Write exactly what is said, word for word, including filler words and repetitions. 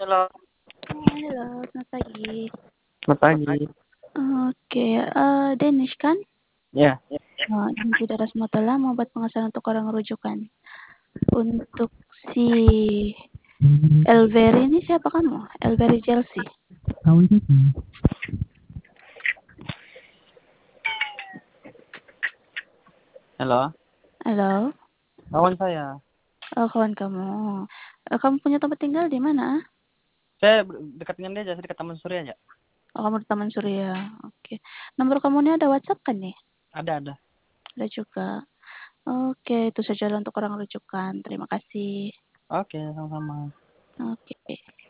Halo. Oh, halo, selamat pagi. Selamat pagi. Oke, eee, Danish kan? Ya. Oh, izin saudara semua telah membuat pengesahan untuk orang rujukan. Untuk si Elvery ini siapa kamu? Elvery Chelsea? Kawan saya. Halo. Halo? Kawan saya. Oh, kawan kamu. Eee, kamu punya tempat tinggal di mana? Saya ber- dekat dengan dia aja, saya dekat Taman Surya aja. Oh, kamu di Taman Surya. Oke. Nomor kamu ini ada WhatsApp kan nih? Ada, ada. Ada juga. Oke, itu saja untuk orang rujukan. Terima kasih. Oke, sama-sama. Oke.